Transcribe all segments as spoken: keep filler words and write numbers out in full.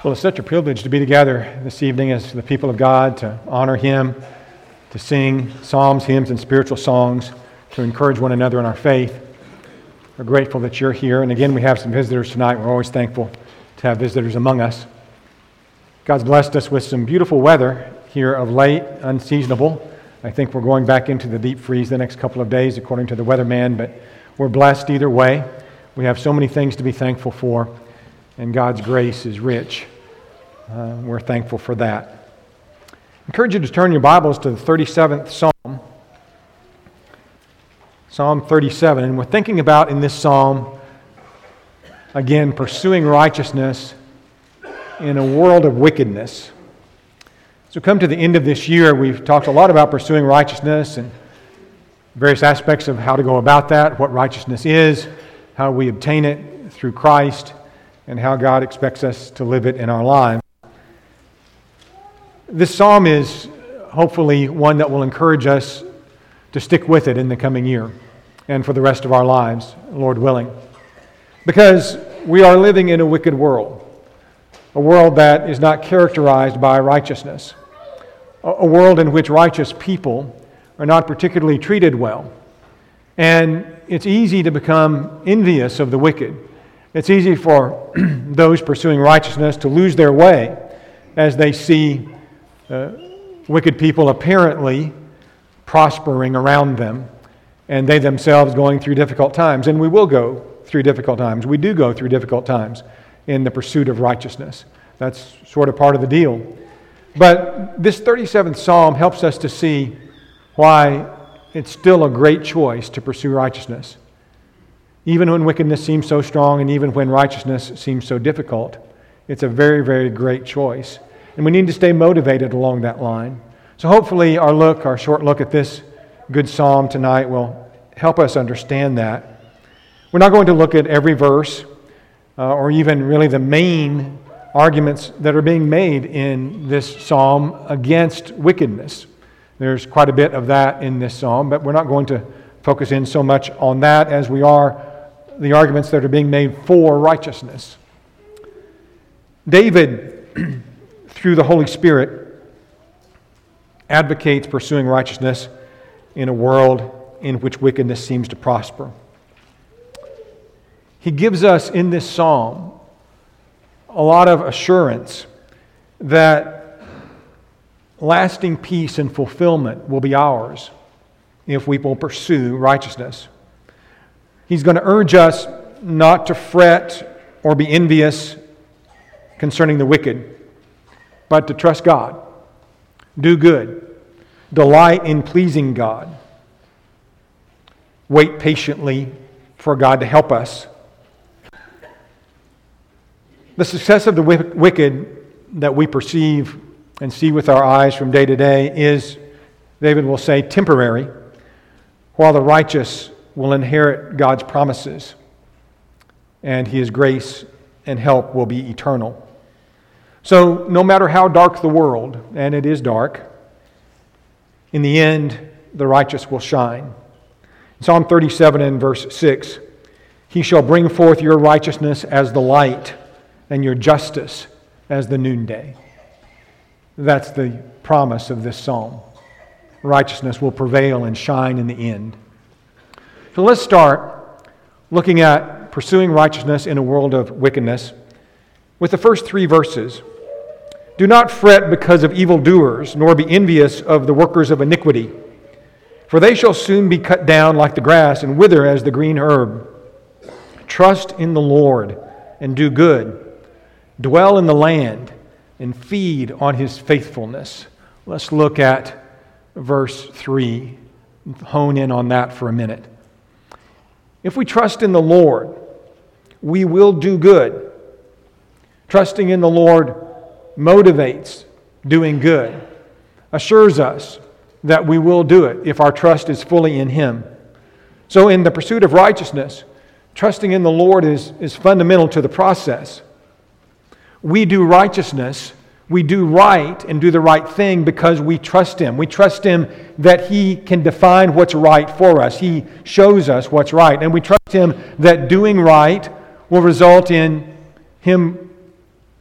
Well, it's such a privilege to be together this evening as the people of God, to honor Him, to sing psalms, hymns, and spiritual songs, to encourage one another in our faith. We're grateful that you're here. And again, we have some visitors tonight. We're always thankful to have visitors among us. God's blessed us with some beautiful weather here of late, unseasonable. I think we're going back into the deep freeze the next couple of days, according to the weatherman, but we're blessed either way. We have so many things to be thankful for, and God's grace is rich. Uh, we're thankful for that. I encourage you to turn your Bibles to the thirty-seventh Psalm. Psalm thirty-seven. And we're thinking about in this psalm, again, pursuing righteousness in a world of wickedness. So come to the end of this year, we've talked a lot about pursuing righteousness and various aspects of how to go about that, what righteousness is, how we obtain it through Christ, and how God expects us to live it in our lives. This psalm is hopefully one that will encourage us to stick with it in the coming year and for the rest of our lives, Lord willing. Because we are living in a wicked world, a world that is not characterized by righteousness, a world in which righteous people are not particularly treated well. And it's easy to become envious of the wicked. It's easy for those pursuing righteousness to lose their way as they see uh, wicked people apparently prospering around them and they themselves going through difficult times. And we will go through difficult times. We do go through difficult times in the pursuit of righteousness. That's sort of part of the deal. But this thirty-seventh Psalm helps us to see why it's still a great choice to pursue righteousness. Even when wickedness seems so strong and even when righteousness seems so difficult, it's a very, very great choice. And we need to stay motivated along that line. So hopefully our look, our short look at this good psalm tonight will help us understand that. We're not going to look at every verse uh, or even really the main arguments that are being made in this psalm against wickedness. There's quite a bit of that in this psalm, but we're not going to focus in so much on that as we are the arguments that are being made for righteousness. David, through the Holy Spirit, advocates pursuing righteousness in a world in which wickedness seems to prosper. He gives us in this psalm a lot of assurance that lasting peace and fulfillment will be ours if we will pursue righteousness. He's going to urge us not to fret or be envious concerning the wicked, but to trust God, do good, delight in pleasing God, wait patiently for God to help us. The success of the wicked that we perceive and see with our eyes from day to day is, David will say, temporary, while the righteous will inherit God's promises, and His grace and help will be eternal. So no matter how dark the world, and it is dark, in the end, the righteous will shine. Psalm thirty-seven and verse six, He shall bring forth your righteousness as the light, and your justice as the noonday. That's the promise of this psalm. Righteousness will prevail and shine in the end. So let's start looking at pursuing righteousness in a world of wickedness with the first three verses. Do not fret because of evildoers, nor be envious of the workers of iniquity, for they shall soon be cut down like the grass and wither as the green herb. Trust in the Lord and do good. Dwell in the land and feed on His faithfulness. Let's look at verse three. Hone in on that for a minute. If we trust in the Lord, we will do good. Trusting in the Lord motivates doing good, assures us that we will do it if our trust is fully in Him. So in the pursuit of righteousness, trusting in the Lord is, is fundamental to the process. We do righteousness, we do right and do the right thing because we trust Him. We trust Him that He can define what's right for us. He shows us what's right. And we trust Him that doing right will result in Him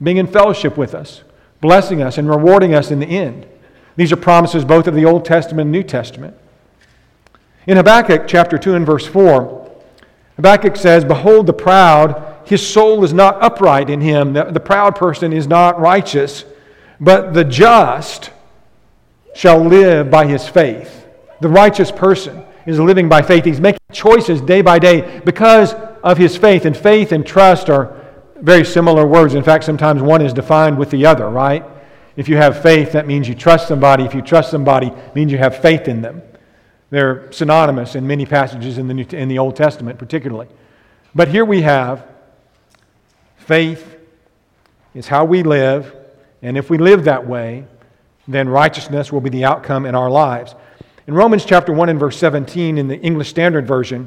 being in fellowship with us, blessing us and rewarding us in the end. These are promises both of the Old Testament and New Testament. In Habakkuk chapter two and verse four, Habakkuk says, "Behold the proud, his soul is not upright in him." The, the proud person is not righteous, but the just shall live by his faith. The righteous person is living by faith. He's making choices day by day because of his faith. And faith and trust are very similar words. In fact, sometimes one is defined with the other, right? If you have faith, that means you trust somebody. If you trust somebody, it means you have faith in them. They're synonymous in many passages in the New, in the Old Testament particularly. But here we have faith is how we live, and if we live that way, then righteousness will be the outcome in our lives. In Romans chapter one and verse seventeen in the English Standard Version,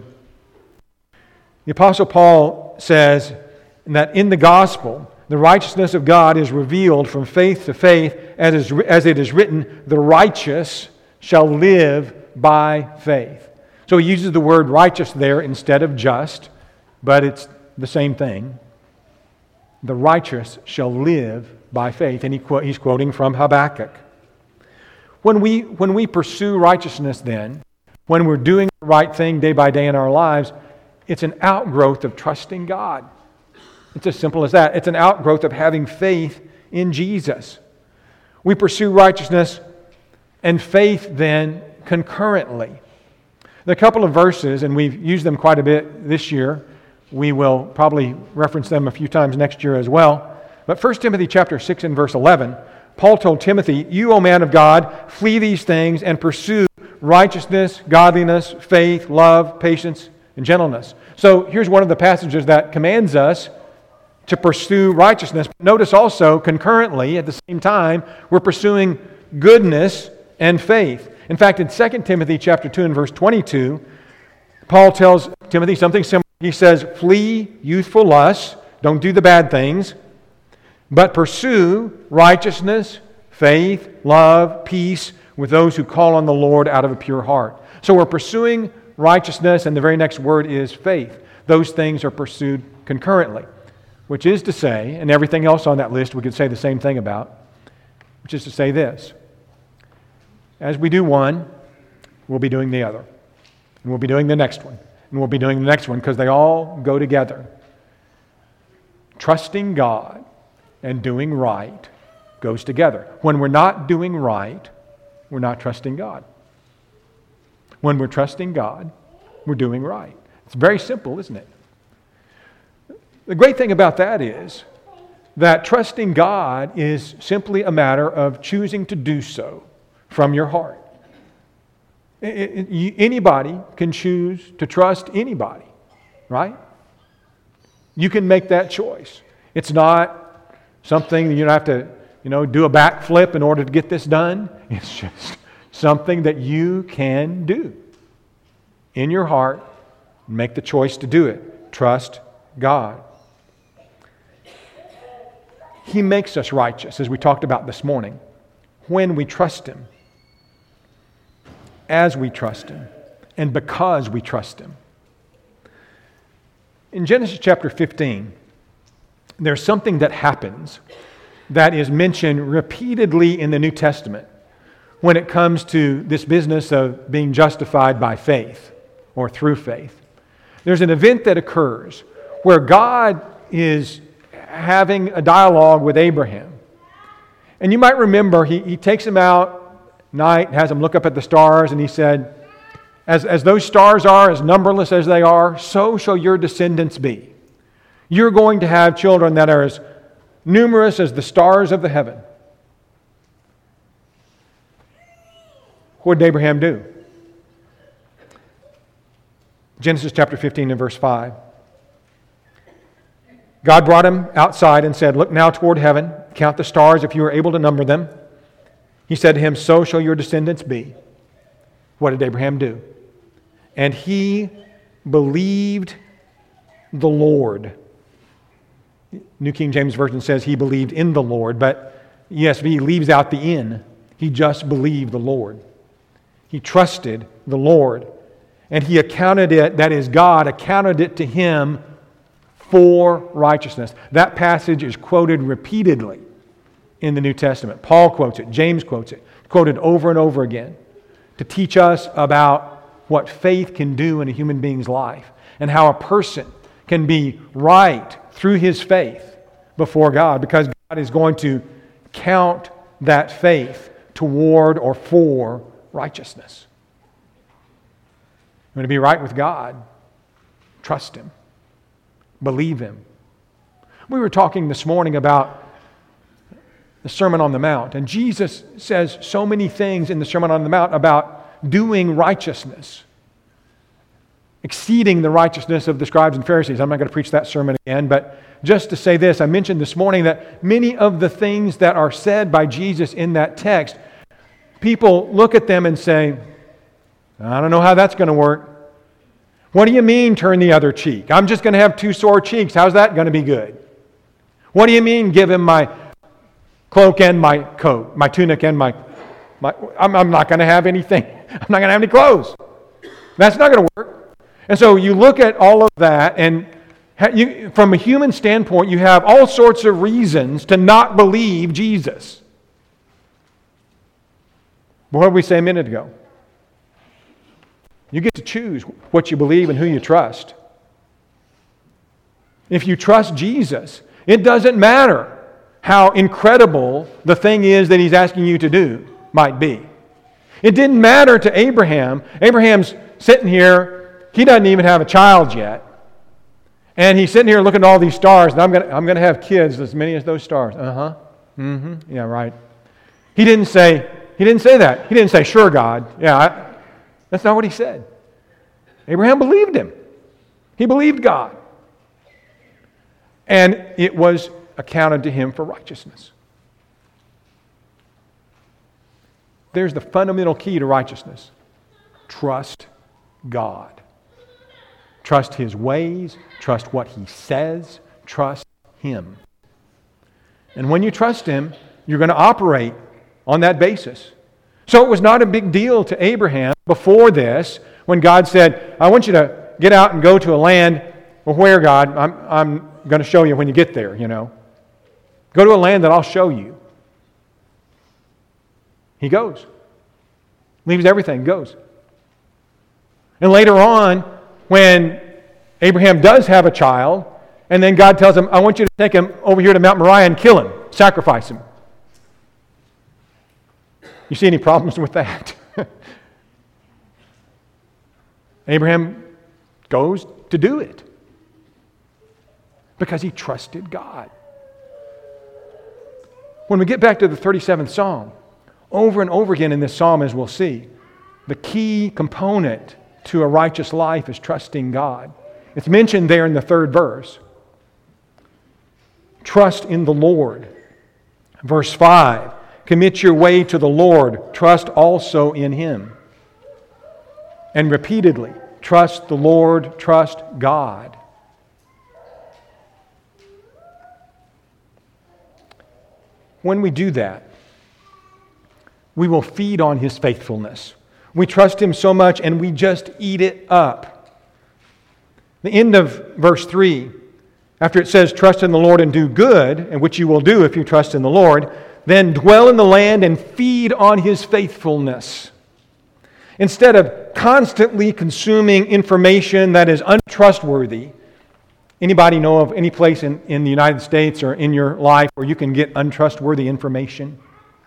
the Apostle Paul says that in the gospel, the righteousness of God is revealed from faith to faith, as, is, as it is written, "The righteous shall live by faith." So he uses the word righteous there instead of just, but it's the same thing. The righteous shall live by faith. And he, he's quoting from Habakkuk. When we, when we pursue righteousness then, when we're doing the right thing day by day in our lives, it's an outgrowth of trusting God. It's as simple as that. It's an outgrowth of having faith in Jesus. We pursue righteousness and faith then concurrently. There are a couple of verses, and we've used them quite a bit this year. We will probably reference them a few times next year as well. But First Timothy chapter six and verse eleven, Paul told Timothy, "You, O man of God, flee these things and pursue righteousness, godliness, faith, love, patience, and gentleness." So here's one of the passages that commands us to pursue righteousness. Notice also, concurrently, at the same time, we're pursuing goodness and faith. In fact, in Second Timothy chapter two and verse twenty-two, Paul tells Timothy something similar. He says, "Flee youthful lusts," don't do the bad things, "but pursue righteousness, faith, love, peace with those who call on the Lord out of a pure heart." So we're pursuing righteousness, and the very next word is faith. Those things are pursued concurrently, which is to say, and everything else on that list we could say the same thing about, which is to say this: as we do one, we'll be doing the other. And we'll be doing the next one. And we'll be doing the next one because they all go together. Trusting God and doing right goes together. When we're not doing right, we're not trusting God. When we're trusting God, we're doing right. It's very simple, isn't it? The great thing about that is that trusting God is simply a matter of choosing to do so from your heart. It, it, anybody can choose to trust anybody, right? You can make that choice. It's not something that you don't have to, you know, do a backflip in order to get this done. It's just something that you can do in your heart. Make the choice to do it. Trust God. He makes us righteous, as we talked about this morning, when we trust Him, as we trust Him, and because we trust Him. In Genesis chapter fifteen, there's something that happens that is mentioned repeatedly in the New Testament when it comes to this business of being justified by faith or through faith. There's an event that occurs where God is having a dialogue with Abraham. And you might remember, he, he takes him out night, has him look up at the stars, and he said, as, as those stars are, as numberless as they are, so shall your descendants be. You're going to have children that are as numerous as the stars of the heaven. What did Abraham do? Genesis chapter fifteen and verse five. God brought him outside and said, "Look now toward heaven, count the stars if you are able to number them." He said to him, "So shall your descendants be." What did Abraham do? And he believed the Lord. New King James Version says he believed in the Lord, but E S V leaves out the "in." He just believed the Lord. He trusted the Lord. And he accounted it, that is, God accounted it to him for righteousness. That passage is quoted repeatedly in the New Testament. Paul quotes it. James quotes it. Quoted over and over again to teach us about what faith can do in a human being's life and how a person can be right through his faith before God, because God is going to count that faith toward or for righteousness. You want to be right with God? Trust Him. Believe Him. We were talking this morning about the Sermon on the Mount, and Jesus says so many things in the Sermon on the Mount about doing righteousness, exceeding the righteousness of the scribes and Pharisees. I'm not going to preach that sermon again, but just to say this, I mentioned this morning that many of the things that are said by Jesus in that text, people look at them and say, I don't know how that's going to work. What do you mean turn the other cheek? I'm just going to have two sore cheeks. How's that going to be good? What do you mean give him my cloak and my coat, my tunic and my... my I'm, I'm not going to have anything. I'm not going to have any clothes. That's not going to work. And so you look at all of that, and you, from a human standpoint, you have all sorts of reasons to not believe Jesus. What did we say a minute ago? You get to choose what you believe and who you trust. If you trust Jesus, it doesn't matter how incredible the thing is that He's asking you to do might be. It didn't matter to Abraham. Abraham's sitting here. He doesn't even have a child yet. And he's sitting here looking at all these stars, and I'm going to I'm going to have kids as many as those stars. Uh-huh. Mm-hmm. Yeah, right. He didn't say, he didn't say that. He didn't say, sure, God. Yeah, I, that's not what he said. Abraham believed Him. He believed God. And it was accounted to him for righteousness. There's the fundamental key to righteousness. Trust God. Trust His ways. Trust what He says. Trust Him. And when you trust Him, you're going to operate on that basis. So it was not a big deal to Abraham before this when God said, I want you to get out and go to a land. Well, where, God? I'm, I'm going to show you when you get there, you know. Go to a land that I'll show you. He goes. Leaves everything, goes. And later on, when Abraham does have a child, and then God tells him, I want you to take him over here to Mount Moriah and kill him, sacrifice him. You see any problems with that? Abraham goes to do it because he trusted God. When we get back to the thirty-seventh Psalm, over and over again in this psalm, as we'll see, the key component to a righteous life is trusting God. It's mentioned there in the third verse. Trust in the Lord. Verse five, commit your way to the Lord. Trust also in Him. And repeatedly, trust the Lord, trust God. When we do that, we will feed on His faithfulness. We trust Him so much and we just eat it up. The end of verse three, after it says, trust in the Lord and do good, and which you will do if you trust in the Lord, then dwell in the land and feed on His faithfulness. Instead of constantly consuming information that is untrustworthy, anybody know of any place in, in the United States or in your life where you can get untrustworthy information?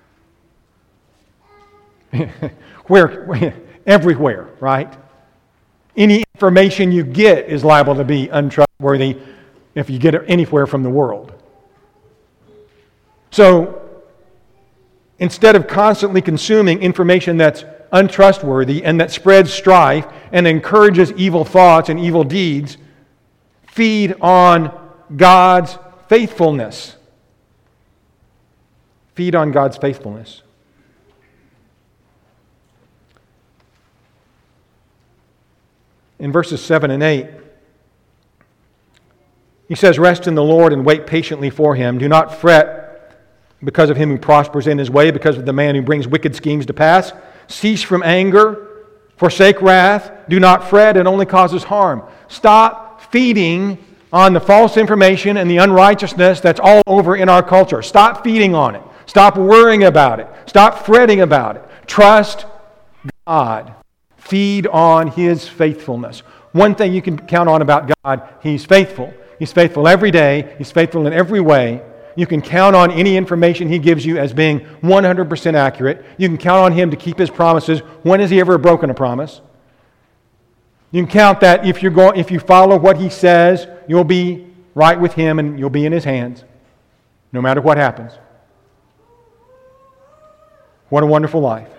where, everywhere, right? Any information you get is liable to be untrustworthy if you get it anywhere from the world. So, instead of constantly consuming information that's untrustworthy and that spreads strife and encourages evil thoughts and evil deeds, feed on God's faithfulness. Feed on God's faithfulness. In verses seven and eight, he says, rest in the Lord and wait patiently for Him. Do not fret because of him who prospers in his way, because of the man who brings wicked schemes to pass. Cease from anger, forsake wrath, do not fret, it only causes harm. Stop feeding on the false information and the unrighteousness that's all over in our culture. Stop feeding on it. Stop worrying about it. Stop fretting about it. Trust God. Feed on His faithfulness. One thing you can count on about God, He's faithful. He's faithful every day. He's faithful in every way. You can count on any information He gives you as being one hundred percent accurate. You can count on Him to keep His promises. When has He ever broken a promise? You can count that if you're going, if you follow what He says, you'll be right with Him and you'll be in His hands, no matter what happens. What a wonderful life.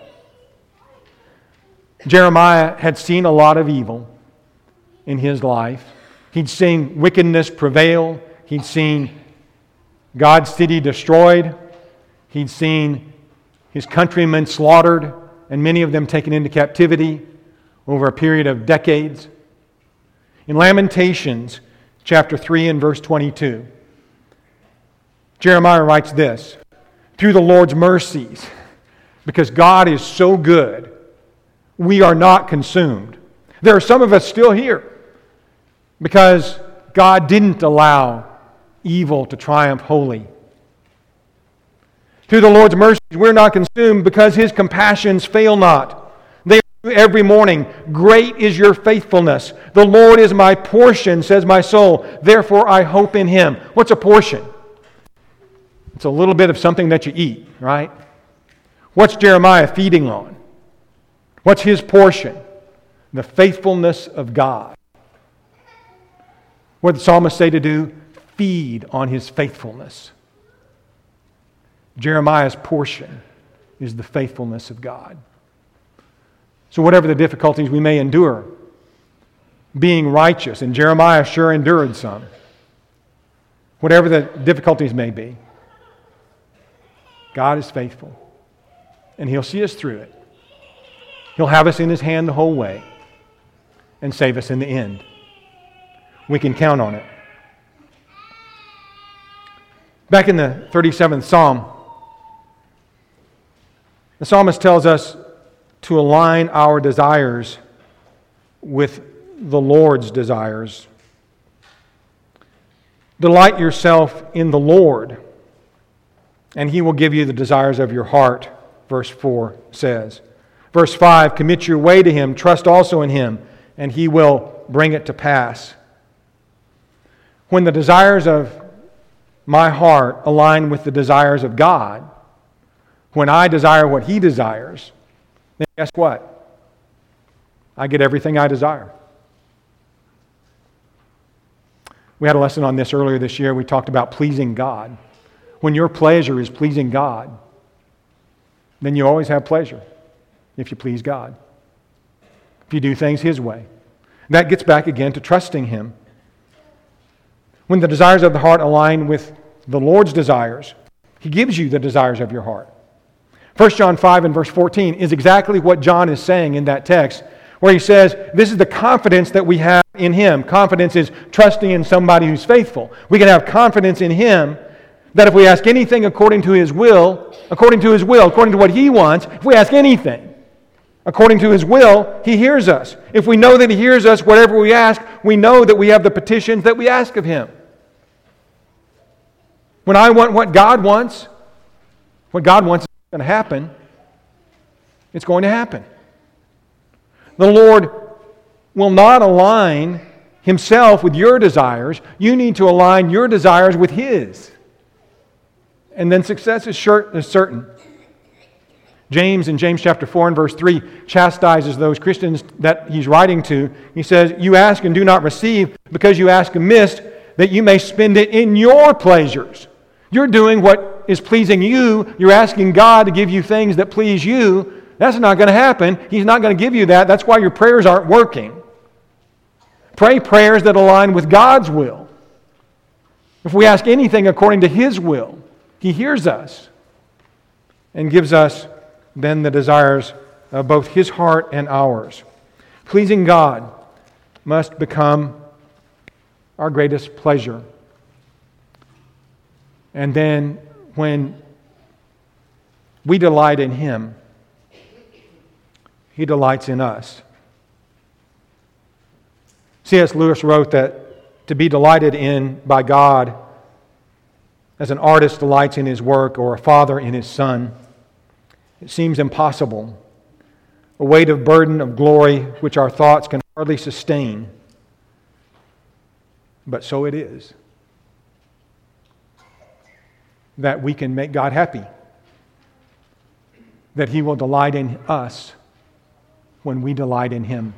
Jeremiah had seen a lot of evil in his life. He'd seen wickedness prevail. He'd seen God's city destroyed. He'd seen his countrymen slaughtered and many of them taken into captivity over a period of decades. In Lamentations chapter three and verse twenty-two, Jeremiah writes this: through the Lord's mercies, because God is so good, we are not consumed. There are some of us still here because God didn't allow evil to triumph wholly. Through the Lord's mercies, we're not consumed because His compassions fail not. They are new every morning. Great is your faithfulness. The Lord is my portion, says my soul. Therefore I hope in Him. What's a portion? It's a little bit of something that you eat, right? What's Jeremiah feeding on? What's his portion? The faithfulness of God. What did the psalmist say to do? Feed on His faithfulness. Jeremiah's portion is the faithfulness of God. So whatever the difficulties we may endure, being righteous, and Jeremiah sure endured some, whatever the difficulties may be, God is faithful. And He'll see us through it. He'll have us in His hand the whole way and save us in the end. We can count on it. Back in the thirty-seventh Psalm, the psalmist tells us to align our desires with the Lord's desires. Delight yourself in the Lord, and He will give you the desires of your heart, verse four says. Verse five, commit your way to Him, trust also in Him, and He will bring it to pass. When the desires of my heart align with the desires of God, when I desire what He desires, then guess what? I get everything I desire. We had a lesson on this earlier this year. We talked about pleasing God. When your pleasure is pleasing God, then you always have pleasure if you please God. If you do things His way. That gets back again to trusting Him. When the desires of the heart align with the Lord's desires, He gives you the desires of your heart. First John five and verse fourteen is exactly what John is saying in that text, where he says, this is the confidence that we have in Him. Confidence is trusting in somebody who's faithful. We can have confidence in Him that if we ask anything according to His will, according to His will, according to what He wants, if we ask anything according to His will, He hears us. If we know that He hears us, whatever we ask, we know that we have the petitions that we ask of Him. When I want what God wants, what God wants is going to happen. It's going to happen. The Lord will not align Himself with your desires. You need to align your desires with His. And then success is certain. James, in James chapter four and verse three, chastises those Christians that he's writing to. He says, you ask and do not receive because you ask amiss, that you may spend it in your pleasures. You're doing what is pleasing you. You're asking God to give you things that please you. That's not going to happen. He's not going to give you that. That's why your prayers aren't working. Pray prayers that align with God's will. If we ask anything according to His will, He hears us and gives us then the desires of both His heart and ours. Pleasing God must become our greatest pleasure. And then when we delight in Him, He delights in us. C S Lewis wrote that to be delighted in by God as an artist delights in his work or a father in his son. It seems impossible, a weight of burden of glory which our thoughts can hardly sustain. But so it is, that we can make God happy, that He will delight in us when we delight in Him.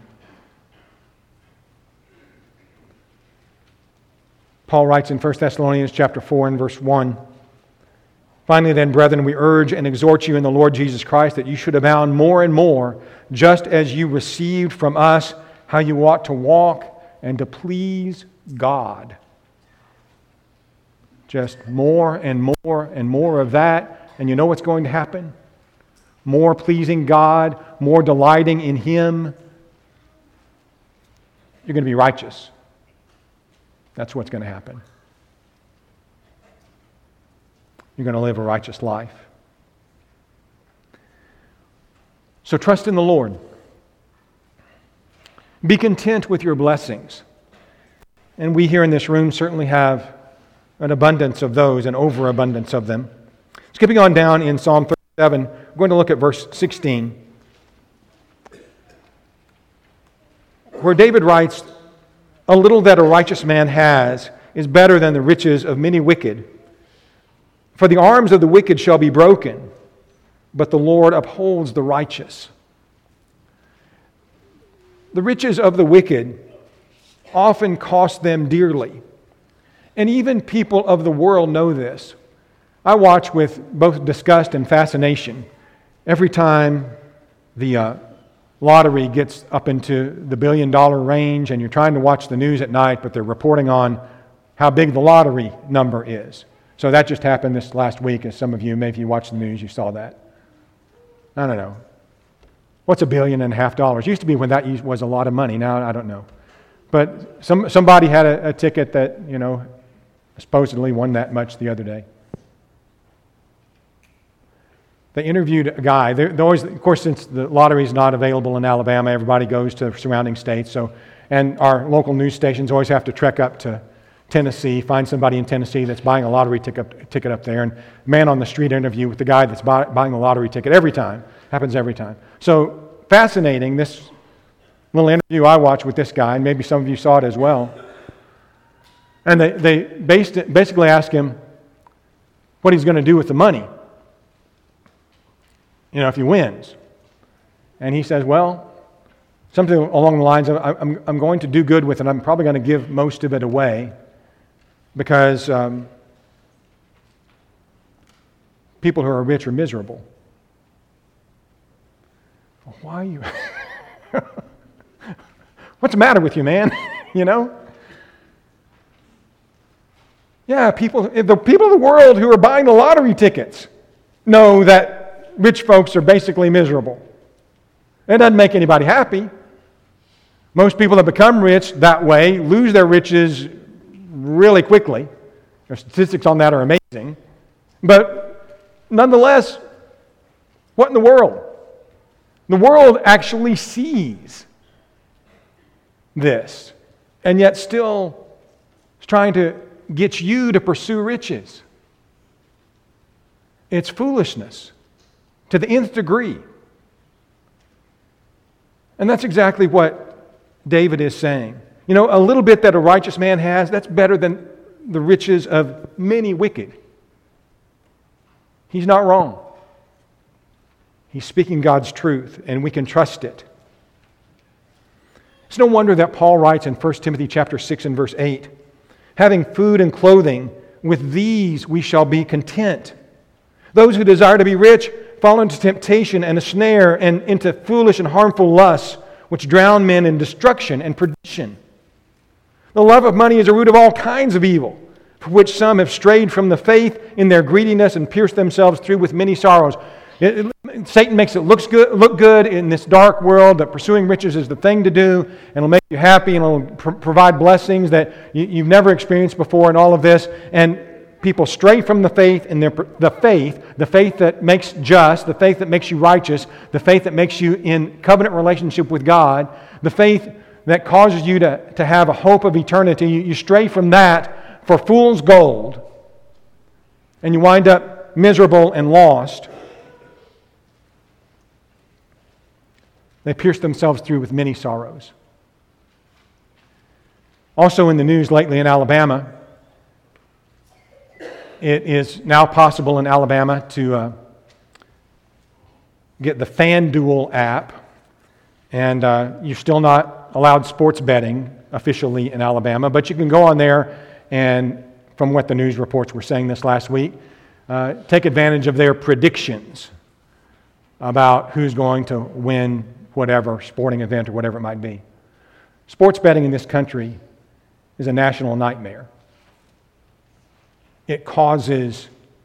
Paul writes in First Thessalonians chapter four and verse one, "Finally then, brethren, we urge and exhort you in the Lord Jesus Christ that you should abound more and more, just as you received from us how you ought to walk and to please God." Just more and more and more of that, and you know what's going to happen? More pleasing God, more delighting in Him. You're going to be righteous. That's what's going to happen. You're going to live a righteous life. So trust in the Lord. Be content with your blessings. And we here in this room certainly have an abundance of those, an overabundance of them. Skipping on down in Psalm thirty-seven, we're going to look at verse sixteen, where David writes, "A little that a righteous man has is better than the riches of many wicked. For the arms of the wicked shall be broken, but the Lord upholds the righteous." The riches of the wicked often cost them dearly. And even people of the world know this. I watch with both disgust and fascination every time the uh, lottery gets up into the billion dollar range and you're trying to watch the news at night, but they're reporting on how big the lottery number is. So that just happened this last week, as some of you, maybe if you watched the news, you saw that. I don't know. What's a billion and a half dollars? Used to be when that was a lot of money. Now I don't know. But some somebody had a, a ticket that, you know, supposedly won that much the other day. They interviewed a guy. They're, they're always, of course, since the lottery is not available in Alabama, everybody goes to surrounding states. So, and our local news stations always have to trek up to Tennessee, find somebody in Tennessee that's buying a lottery ticket, ticket up there, and man on the street interview with the guy that's buy, buying the lottery ticket every time. Happens every time. So fascinating, this little interview I watched with this guy, and maybe some of you saw it as well. And they, they based it, basically asked him what he's going to do with the money, you know, if he wins. And he says, well, something along the lines of, I'm, I'm going to do good with it. I'm probably going to give most of it away because um, people who are rich are miserable. Why are you? What's the matter with you, man? You know? Yeah, people, the people of the world who are buying the lottery tickets know that rich folks are basically miserable. It doesn't make anybody happy. Most people that become rich that way lose their riches really quickly. The statistics on that are amazing. But nonetheless, what in the world? The world actually sees this, and yet still is trying to get you to pursue riches. It's foolishness to the nth degree. And that's exactly what David is saying. You know, a little bit that a righteous man has, that's better than the riches of many wicked. He's not wrong. He's speaking God's truth, and we can trust it. It's no wonder that Paul writes in First Timothy chapter six and verse eight, having food and clothing, with these we shall be content. Those who desire to be rich fall into temptation and a snare and into foolish and harmful lusts, which drown men in destruction and perdition. The love of money is a root of all kinds of evil, for which some have strayed from the faith in their greediness and pierced themselves through with many sorrows. It, it, Satan makes it looks good, look good in this dark world that pursuing riches is the thing to do, and it'll make you happy, and it'll pr- provide blessings that you, you've never experienced before, and all of this. And people stray from the faith, and their, the faith, the faith that makes just, the faith that makes you righteous, the faith that makes you in covenant relationship with God, the faith that causes you to, to have a hope of eternity, you, you stray from that for fool's gold, and you wind up miserable and lost. They pierce themselves through with many sorrows. Also in the news lately in Alabama, it is now possible in Alabama to uh, get the FanDuel app, and uh, you're still not allowed sports betting officially in Alabama, but you can go on there and, from what the news reports were saying this last week, uh, take advantage of their predictions about who's going to win whatever sporting event or whatever it might be. Sports betting in this country is a national nightmare. It causes,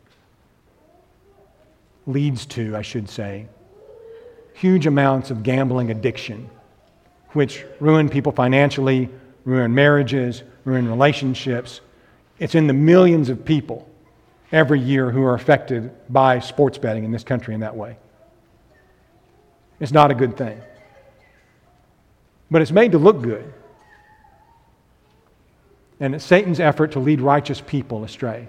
leads to, I should say, huge amounts of gambling addiction, which ruin people financially, ruin marriages, ruin relationships. It's in the millions of people every year who are affected by sports betting in this country in that way. It's not a good thing. But it's made to look good. And it's Satan's effort to lead righteous people astray.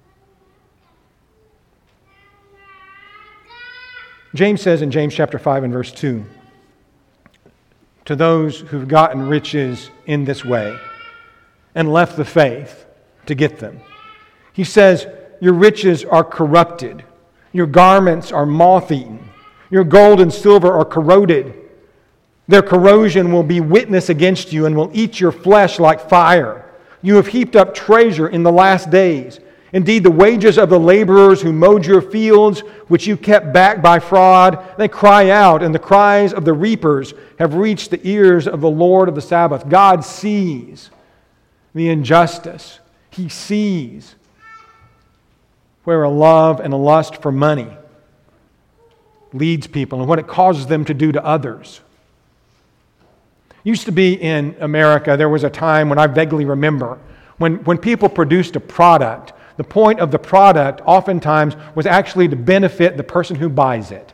James says in James chapter five and verse two, to those who've gotten riches in this way and left the faith to get them, he says, your riches are corrupted, your garments are moth-eaten, your gold and silver are corroded. Their corrosion will be witness against you and will eat your flesh like fire. You have heaped up treasure in the last days. Indeed, the wages of the laborers who mowed your fields, which you kept back by fraud, they cry out, and the cries of the reapers have reached the ears of the Lord of the Sabbath. God sees the injustice. He sees where a love and a lust for money leads people and what it causes them to do to others. Used to be in America, there was a time when I vaguely remember when, when people produced a product, the point of the product oftentimes was actually to benefit the person who buys it.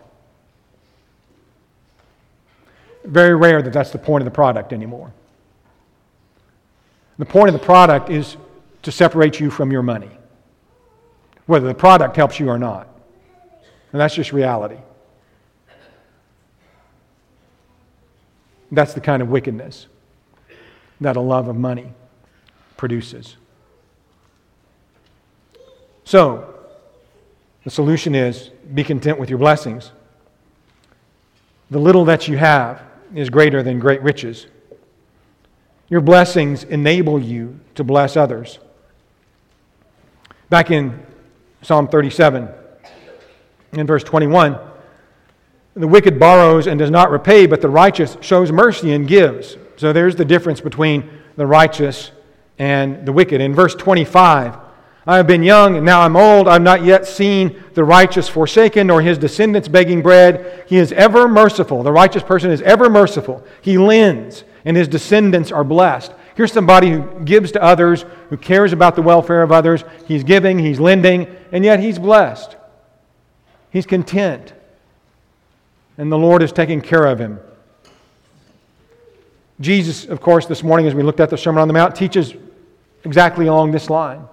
Very rare that that's the point of the product anymore. The point of the product is to separate you from your money, whether the product helps you or not. And that's just reality. That's the kind of wickedness that a love of money produces. So, the solution is be content with your blessings. The little that you have is greater than great riches. Your blessings enable you to bless others. Back in Psalm thirty-seven, in verse twenty-one, the wicked borrows and does not repay, but the righteous shows mercy and gives. So there's the difference between the righteous and the wicked. In verse twenty-five, I have been young and now I'm old. I have not yet seen the righteous forsaken, nor his descendants begging bread. He is ever merciful. The righteous person is ever merciful. He lends, and his descendants are blessed. Here's somebody who gives to others, who cares about the welfare of others. He's giving, he's lending, and yet he's blessed. He's content. And the Lord is taking care of him. Jesus, of course, this morning as we looked at the Sermon on the Mount, teaches exactly along this line.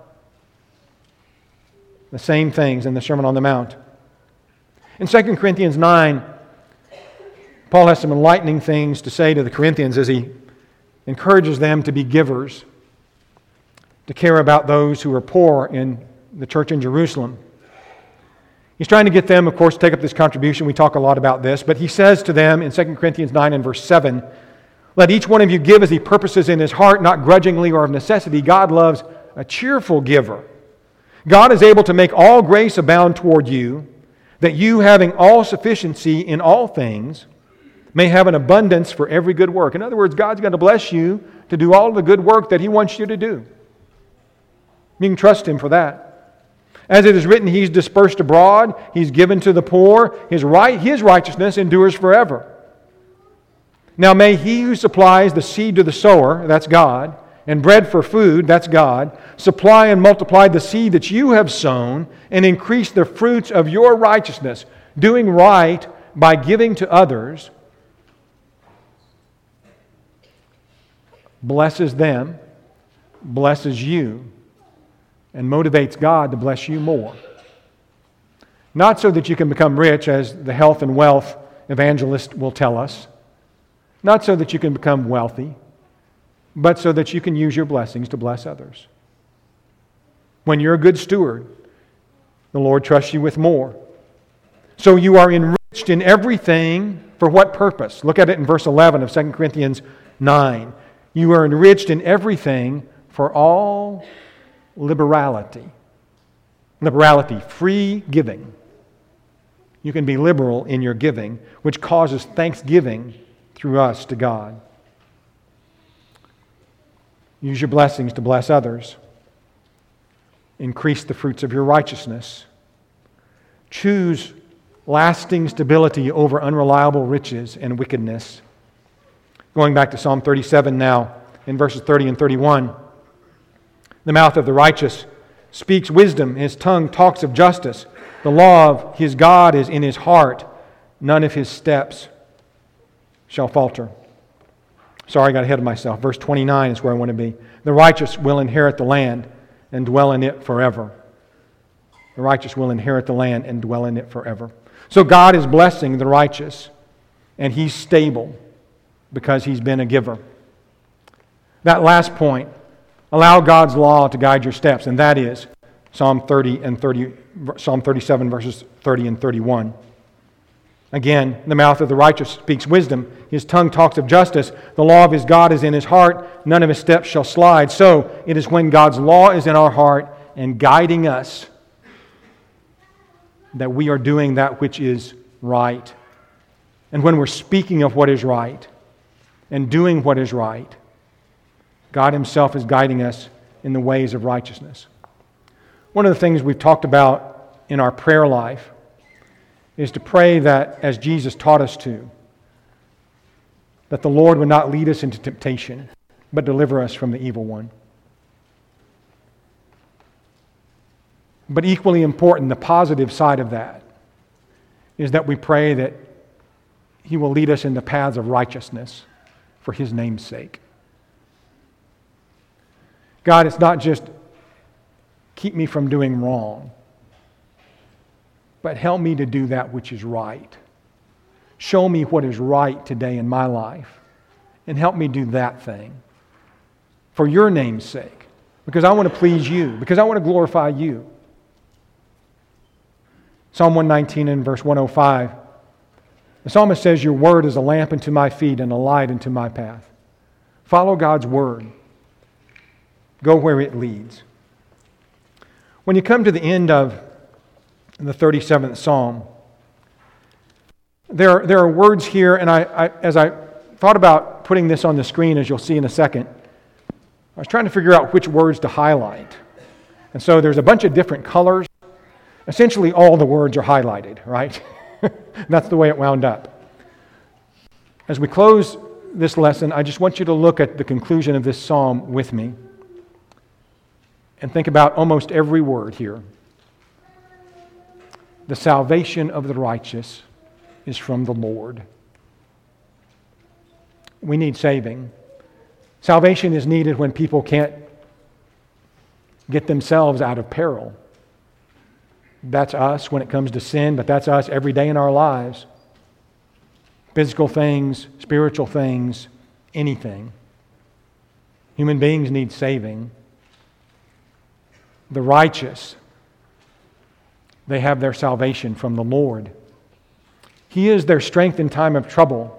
The same things in the Sermon on the Mount. In Second Corinthians nine, Paul has some enlightening things to say to the Corinthians as he encourages them to be givers, to care about those who are poor in the church in Jerusalem. He's trying to get them, of course, to take up this contribution. We talk a lot about this. But he says to them in Second Corinthians nine and verse seven, let each one of you give as he purposes in his heart, not grudgingly or of necessity. God loves a cheerful giver. God is able to make all grace abound toward you, that you, having all sufficiency in all things, may have an abundance for every good work. In other words, God's going to bless you to do all the good work that He wants you to do. You can trust Him for that. As it is written, He's dispersed abroad, He's given to the poor, His right, His righteousness endures forever. Now may He who supplies the seed to the sower, that's God, and bread for food, that's God, supply and multiply the seed that you have sown and increase the fruits of your righteousness, doing right by giving to others, blesses them, blesses you, and motivates God to bless you more. Not so that you can become rich, as the health and wealth evangelist will tell us. Not so that you can become wealthy, but so that you can use your blessings to bless others. When you're a good steward, the Lord trusts you with more. So you are enriched in everything. For what purpose? Look at it in verse eleven of Second Corinthians nine. You are enriched in everything for all liberality. Liberality, free giving. You can be liberal in your giving, which causes thanksgiving through us to God. Use your blessings to bless others. Increase the fruits of your righteousness. Choose lasting stability over unreliable riches and wickedness. Going back to Psalm thirty-seven now, in verses thirty and thirty-one. The mouth of the righteous speaks wisdom. His tongue talks of justice. The law of his God is in his heart. None of his steps shall falter. Sorry, I got ahead of myself. Verse twenty-nine is where I want to be. The righteous will inherit the land and dwell in it forever. The righteous will inherit the land and dwell in it forever. So God is blessing the righteous, and He's stable because He's been a giver. That last point, allow God's law to guide your steps, and that is Psalm thirty and thirty, Psalm thirty-seven, verses thirty and thirty-one. Again, the mouth of the righteous speaks wisdom. His tongue talks of justice. The law of his God is in his heart. None of his steps shall slide. So it is when God's law is in our heart and guiding us that we are doing that which is right. And when we're speaking of what is right and doing what is right, God Himself is guiding us in the ways of righteousness. One of the things we've talked about in our prayer life is to pray that, as Jesus taught us to, that the Lord would not lead us into temptation, but deliver us from the evil one. But equally important, the positive side of that is that we pray that He will lead us in the paths of righteousness for His name's sake. God, it's not just keep me from doing wrong, but help me to do that which is right. Show me what is right today in my life, and help me do that thing for your name's sake, because I want to please you, because I want to glorify you. Psalm one nineteen and verse one oh five, the psalmist says, your word is a lamp unto my feet and a light unto my path. Follow God's word. Go where it leads. When you come to the end of the thirty-seventh Psalm, there, there are words here, and I, I, as I thought about putting this on the screen, as you'll see in a second, I was trying to figure out which words to highlight. And so there's a bunch of different colors. Essentially, all the words are highlighted, right? That's the way it wound up. As we close this lesson, I just want you to look at the conclusion of this psalm with me and think about almost every word here. The salvation of the righteous is from the Lord. We need saving. Salvation is needed when people can't get themselves out of peril. That's us when it comes to sin, but that's us every day in our lives. Physical things, spiritual things, anything. Human beings need saving. The righteous, they have their salvation from the Lord. He is their strength in time of trouble.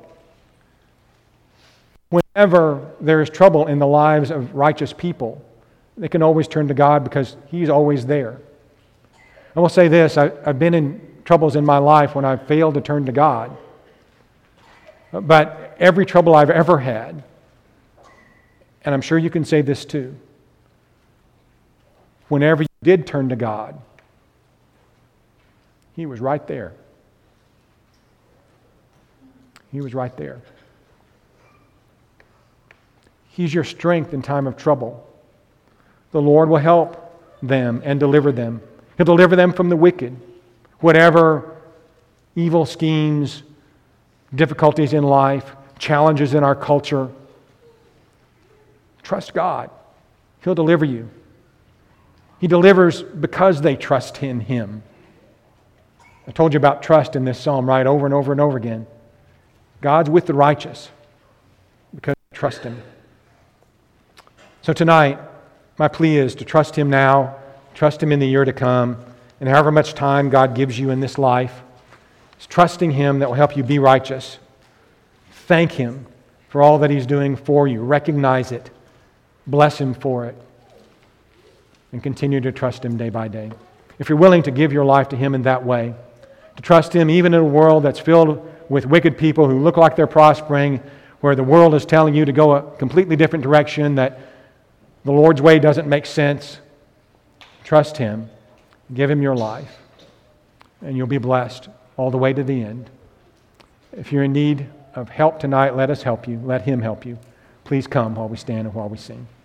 Whenever there is trouble in the lives of righteous people, they can always turn to God because He's always there. I will say this, I, I've been in troubles in my life when I've failed to turn to God. But every trouble I've ever had, and I'm sure you can say this too, whenever you did turn to God, He was right there. He was right there. He's your strength in time of trouble. The Lord will help them and deliver them. He'll deliver them from the wicked. Whatever evil schemes, difficulties in life, challenges in our culture, Trust God. He'll deliver you. He delivers because they trust in Him. I told you about trust in this psalm, right, over and over and over again. God's with the righteous because they trust Him. So tonight, my plea is to trust Him now, trust Him in the year to come, and however much time God gives you in this life, it's trusting Him that will help you be righteous. Thank Him for all that He's doing for you. Recognize it. Bless Him for it. And continue to trust Him day by day. If you're willing to give your life to Him in that way, to trust Him even in a world that's filled with wicked people who look like they're prospering, where the world is telling you to go a completely different direction, that the Lord's way doesn't make sense, trust Him. Give Him your life. And you'll be blessed all the way to the end. If you're in need of help tonight, let us help you. Let Him help you. Please come while we stand and while we sing.